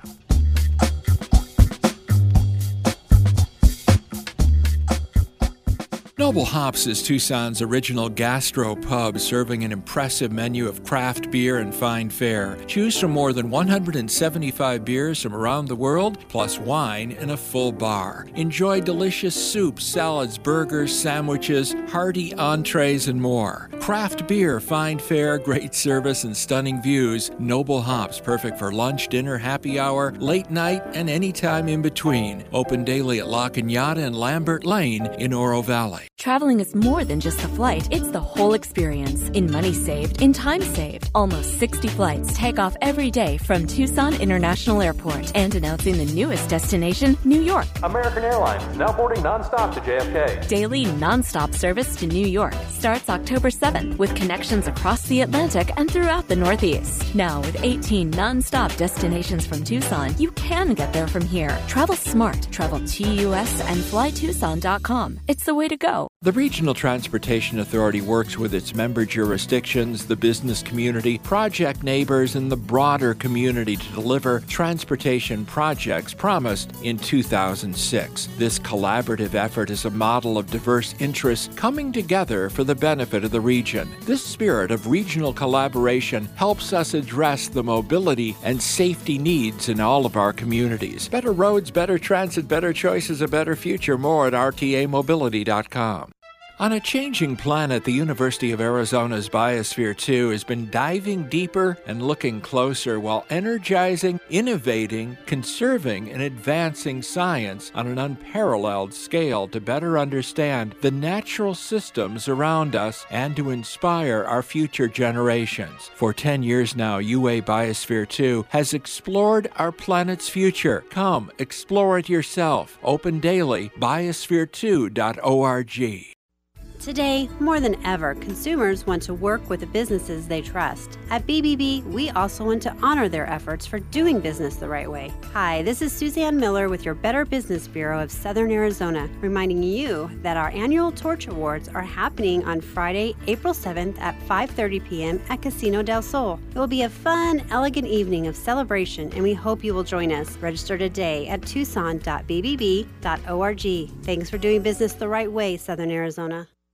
Noble Hops is Tucson's original gastro pub, serving an impressive menu of craft beer and fine fare. Choose from more than one hundred seventy-five beers from around the world, plus wine in a full bar. Enjoy delicious soups, salads, burgers, sandwiches, hearty entrees, and more. Craft beer, fine fare, great service, and stunning views. Noble Hops, perfect for lunch, dinner, happy hour, late night, and any time in between. Open daily at La Cañada and Lambert Lane in Oro Valley. Traveling is more than just a flight, it's the whole experience. In money saved, in time saved. Almost sixty flights take off every day from Tucson International Airport. And announcing the newest destination, New York. American Airlines now boarding nonstop to J F K. Daily nonstop service to New York starts October seventh with connections across the Atlantic and throughout the Northeast. Now with eighteen nonstop destinations from Tucson, you can get there from here. Travel smart. Travel T U S and fly tucson dot com. It's the way to go. The Regional Transportation Authority works with its member jurisdictions, the business community, project neighbors, and the broader community to deliver transportation projects promised in two thousand six. This collaborative effort is a model of diverse interests coming together for the benefit of the region. This spirit of regional collaboration helps us address the mobility and safety needs in all of our communities. Better roads, better transit, better choices, a better future. More at r t a mobility dot com. On a changing planet, the University of Arizona's Biosphere two has been diving deeper and looking closer while energizing, innovating, conserving, and advancing science on an unparalleled scale to better understand the natural systems around us and to inspire our future generations. For ten years now, U A Biosphere two has explored our planet's future. Come, explore it yourself. Open daily, biosphere two dot org. Today, more than ever, consumers want to work with the businesses they trust. At B B B, we also want to honor their efforts for doing business the right way. Hi, this is Suzanne Miller with your Better Business Bureau of Southern Arizona, reminding you that our annual Torch Awards are happening on Friday, April seventh at five thirty p.m. at Casino del Sol. It will be a fun, elegant evening of celebration, and we hope you will join us. Register today at tucson dot b b b dot org. Thanks for doing business the right way, Southern Arizona.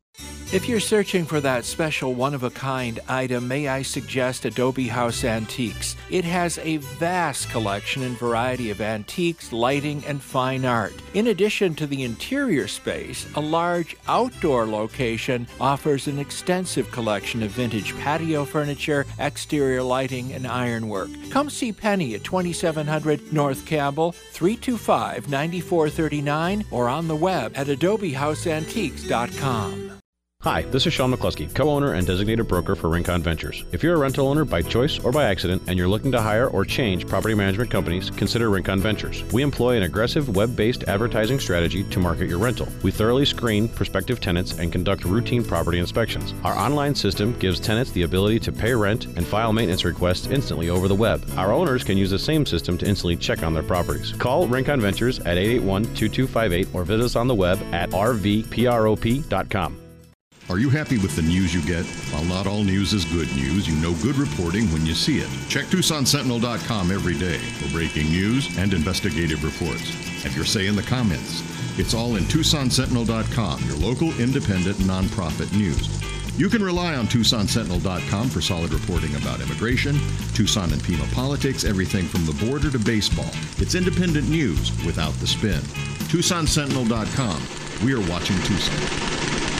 If you're searching for that special one-of-a-kind item, may I suggest Adobe House Antiques. It has a vast collection and variety of antiques, lighting, and fine art. In addition to the interior space, a large outdoor location offers an extensive collection of vintage patio furniture, exterior lighting, and ironwork. Come see Penny at twenty-seven hundred North Campbell, three two five, nine four three nine, or on the web at adobe house antiques dot com. Hi, this is Sean McCluskey, co-owner and designated broker for Rincon Ventures. If you're a rental owner by choice or by accident and you're looking to hire or change property management companies, consider Rincon Ventures. We employ an aggressive web-based advertising strategy to market your rental. We thoroughly screen prospective tenants and conduct routine property inspections. Our online system gives tenants the ability to pay rent and file maintenance requests instantly over the web. Our owners can use the same system to instantly check on their properties. Call Rincon Ventures at eight eight one, two two five eight or visit us on the web at r v prop dot com. Are you happy with the news you get? While not all news is good news, you know good reporting when you see it. Check Tucson Sentinel dot com every day for breaking news and investigative reports. Have your say in the comments. It's all in Tucson Sentinel dot com, your local independent nonprofit news. You can rely on Tucson Sentinel dot com for solid reporting about immigration, Tucson and Pima politics, everything from the border to baseball. It's independent news without the spin. Tucson Sentinel dot com. We are watching Tucson.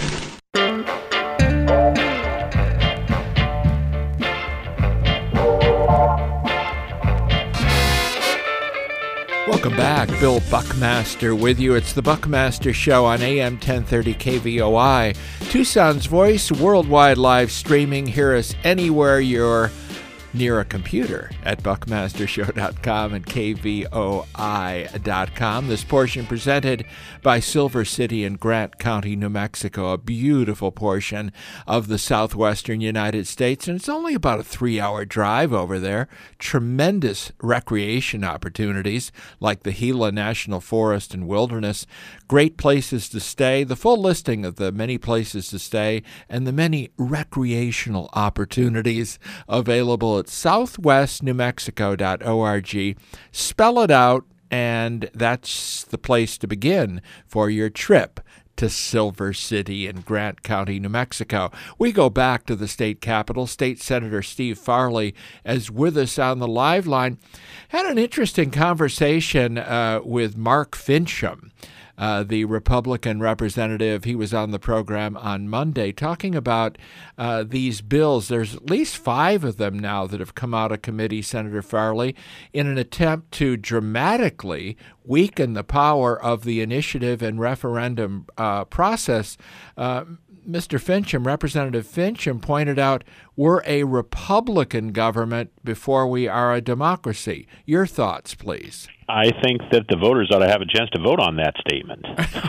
Welcome back. Bill Buckmaster with you. It's the Buckmaster Show on A M ten thirty K V O I. Tucson's voice, worldwide live streaming. Hear us anywhere you're near a computer at buckmaster show dot com and K V O I dot com. This portion presented by Silver City in Grant County, New Mexico, a beautiful portion of the southwestern United States, and it's only about a three-hour drive over there. Tremendous recreation opportunities like the Gila National Forest and Wilderness. Great places to stay. The full listing of the many places to stay and the many recreational opportunities available at southwest new mexico dot org. Spell it out, and that's the place to begin for your trip to Silver City in Grant County, New Mexico. We go back to the state capitol. State Senator Steve Farley is with us on the live line. Had an interesting conversation uh, with Mark Finchem, Uh, the Republican representative. He was on the program on Monday talking about uh, these bills. There's at least five of them now that have come out of committee, Senator Farley, in an attempt to dramatically weaken the power of the initiative and referendum uh, process. Uh, Mister Finchem, Representative Finchem, pointed out we're a Republican government before we are a democracy. Your thoughts, please. I think that the voters ought to have a chance to vote on that statement.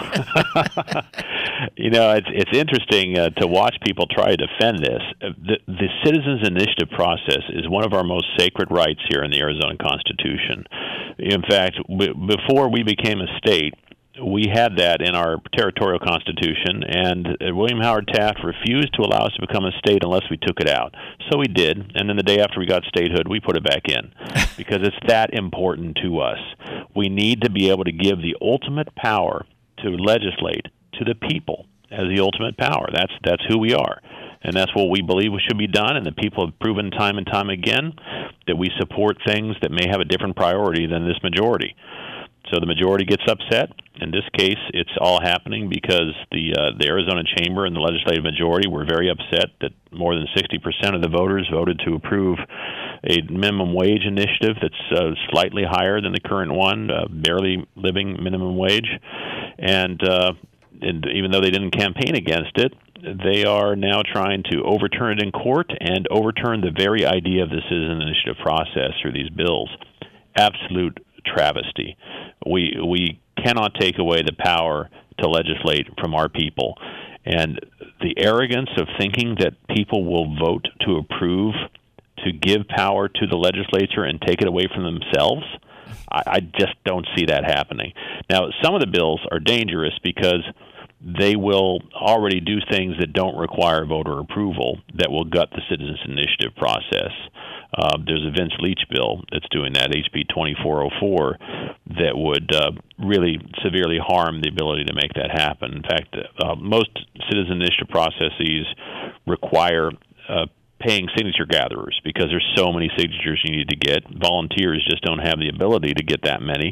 You know, it's it's interesting uh, to watch people try to defend this. The, the Citizens Initiative process is one of our most sacred rights here in the Arizona Constitution. In fact, b- before we became a state, we had that in our territorial constitution, and William Howard Taft refused to allow us to become a state unless we took it out. So we did, and then the day after we got statehood, we put it back in because it's that important to us. We need to be able to give the ultimate power to legislate to the people as the ultimate power. That's that's who we are, and that's what we believe should be done, and the people have proven time and time again that we support things that may have a different priority than this majority. So the majority gets upset. In this case, it's all happening because the uh, the Arizona Chamber and the legislative majority were very upset that more than sixty percent of the voters voted to approve a minimum wage initiative that's uh, slightly higher than the current one, uh, barely living minimum wage. And, uh, and even though they didn't campaign against it, they are now trying to overturn it in court and overturn the very idea of the citizen initiative process through these bills. Absolute travesty. We we cannot take away the power to legislate from our people. And the arrogance of thinking that people will vote to approve, to give power to the legislature and take it away from themselves, I, I just don't see that happening. Now, some of the bills are dangerous because they will already do things that don't require voter approval that will gut the citizens initiative process. Uh, there's a Vince Leach bill that's doing that, H B twenty-four oh four, that would uh, really severely harm the ability to make that happen. In fact, uh, most citizen initiative processes require uh, paying signature gatherers because there's so many signatures you need to get. Volunteers just don't have the ability to get that many.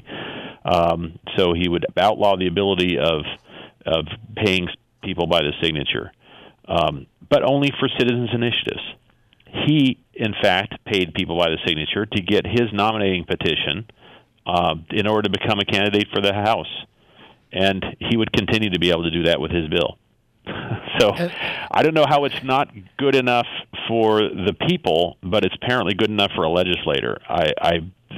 Um, so he would outlaw the ability of of paying people by the signature, um, but only for citizens initiatives. He, in fact, paid people by the signature to get his nominating petition uh, in order to become a candidate for the House. And he would continue to be able to do that with his bill. So I don't know how it's not good enough for the people, but it's apparently good enough for a legislator. I, I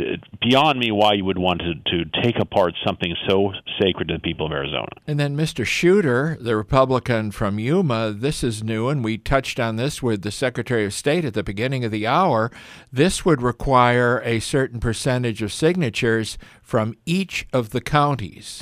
beyond me why you would want to, to take apart something so sacred to the people of Arizona. And then Mister Shooter, the Republican from Yuma, this is new, and we touched on this with the Secretary of State at the beginning of the hour. This would require a certain percentage of signatures from each of the counties.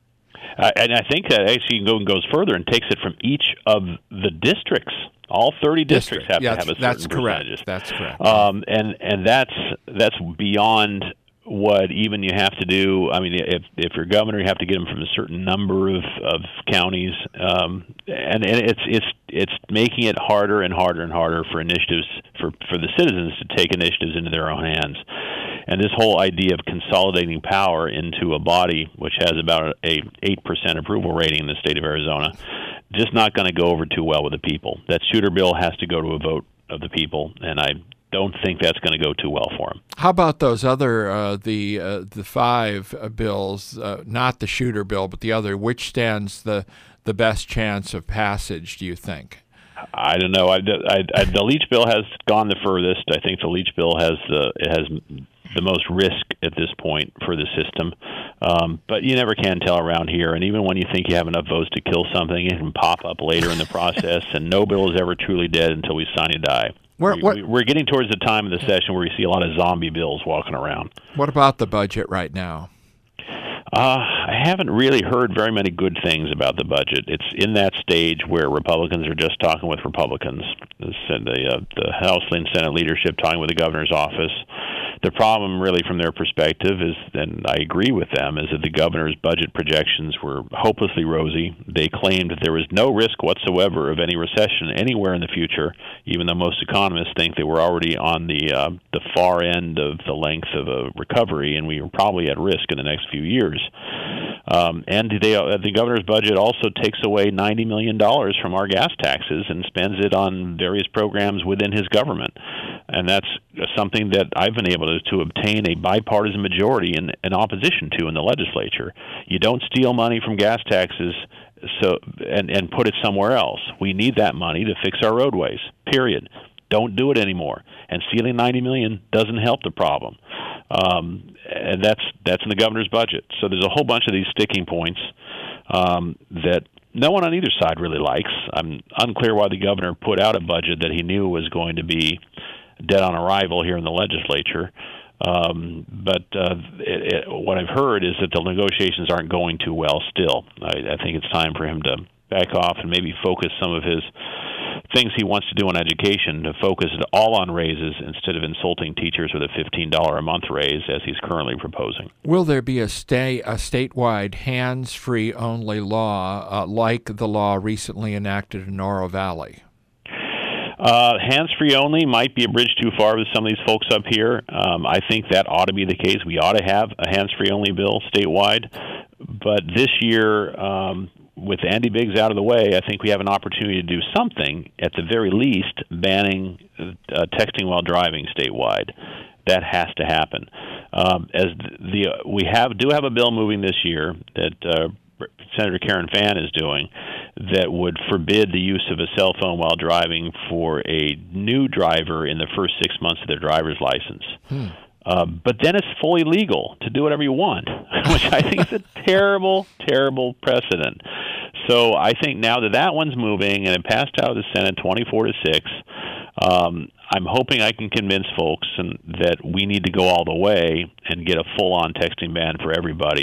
Uh, and I think that actually goes further and takes it from each of the districts. All thirty districts District. have yeah, to have a certain that's percentage. Correct. That's correct. Um, and and that's that's beyond what even you have to do. I mean, if if you're governor, you have to get them from a certain number of, of counties, um, and, and it's it's it's making it harder and harder and harder for initiatives for for the citizens to take initiatives into their own hands. And this whole idea of consolidating power into a body which has about a eight percent approval rating in the state of Arizona, just not going to go over too well with the people. That Shooter bill has to go to a vote of the people, and I don't think that's going to go too well for him. How about those other, uh, the uh, the five uh, bills, uh, not the Shooter bill, but the other, which stands the, the best chance of passage, do you think? I don't know. I, I, I, the Leach bill has gone the furthest. I think the Leach bill has the it has the most risk at this point for the system. Um, but you never can tell around here. And even when you think you have enough votes to kill something, it can pop up later in the process. And no bill is ever truly dead until we sign and die. Where, what, we, we're getting towards the time of the session where we see a lot of zombie bills walking around. What about the budget right now? Uh, I haven't really heard very many good things about the budget. It's in that stage where Republicans are just talking with Republicans, the, uh, the House and Senate leadership talking with the governor's office. The problem really from their perspective is, and I agree with them, is that the governor's budget projections were hopelessly rosy. They claimed that there was no risk whatsoever of any recession anywhere in the future, even though most economists think that we're already on the uh, the far end of the length of a recovery, and we are probably at risk in the next few years. Um, and they, uh, the governor's budget also takes away ninety million dollars from our gas taxes and spends it on various programs within his government. And that's something that I've been able to, to obtain a bipartisan majority in, in opposition to in the legislature. You don't steal money from gas taxes so and, and put it somewhere else. We need that money to fix our roadways, period. Don't do it anymore. And stealing ninety million dollars doesn't help the problem. Um, and that's that's in the governor's budget. So there's a whole bunch of these sticking points um, that no one on either side really likes. I'm unclear why the governor put out a budget that he knew was going to be dead on arrival here in the legislature. Um, but uh, it, it, what I've heard is that the negotiations aren't going too well still. I, I think it's time for him to back off and maybe focus some of his things he wants to do in education to focus it all on raises instead of insulting teachers with a fifteen dollars a month raise as he's currently proposing. Will there be a stay a statewide hands-free only law uh, like the law recently enacted in Oro Valley? Uh, hands-free only might be a bridge too far with some of these folks up here. Um, I think that ought to be the case. We ought to have a hands-free only bill statewide. But this year, um, with Andy Biggs out of the way, I think we have an opportunity to do something, at the very least, banning uh, texting while driving statewide. That has to happen. Um, as the uh, we have do have a bill moving this year that uh, Senator Karen Fann is doing that would forbid the use of a cell phone while driving for a new driver in the first six months of their driver's license. Hmm. Uh, but then it's fully legal to do whatever you want, which I think is a terrible, terrible precedent. So I think now that that one's moving and it passed out of the Senate twenty-four to six, um, I'm hoping I can convince folks and, that we need to go all the way and get a full-on texting ban for everybody,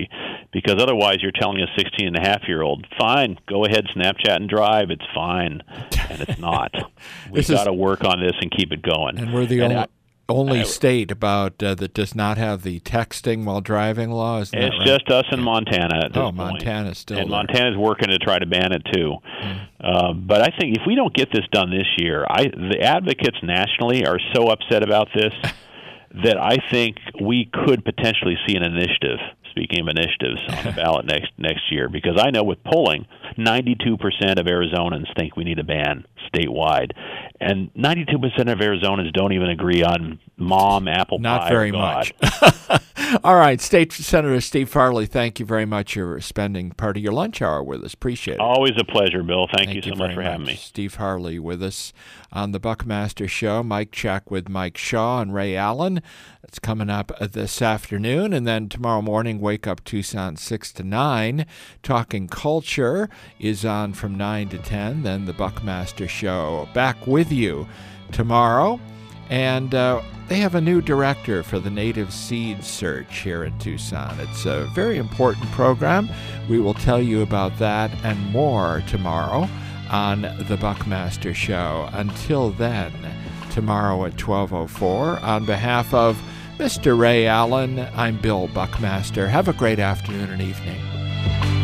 Because otherwise you're telling a sixteen and a half year old, fine, go ahead, Snapchat and drive, it's fine. And it's not. We've got to work on this and keep it going. And we're the and only, I, only I, state about uh, that does not have the texting while driving law. Isn't it's that right? just us in Montana at this oh, point. Montana's still And there. Montana's working to try to ban it too. Mm. Uh, but I think if we don't get this done this year, I the advocates nationally are so upset about this that I think we could potentially see an initiative, speaking of initiatives, on the ballot next next year. Because I know with polling, ninety-two percent of Arizonans think we need a ban statewide. And ninety-two percent of Arizonans don't even agree on mom, apple Not pie, Not very or God. much. All right, State Senator Steve Farley, thank you very much for spending part of your lunch hour with us. Appreciate it. Always a pleasure, Bill. Thank, Thank you so you much for much. having me. Steve Harley with us on the Buckmaster Show. Mike Check with Mike Shaw and Ray Allen. It's coming up this afternoon. And then tomorrow morning, Wake Up Tucson, six to nine. Talking Culture is on from nine to ten. Then the Buckmaster Show back with you tomorrow. And uh, they have a new director for the Native Seed Search here in Tucson. It's a very important program. We will tell you about that and more tomorrow on the Buckmaster Show. Until then, tomorrow at twelve oh four, on behalf of Mister Ray Allen, I'm Bill Buckmaster. Have a great afternoon and evening.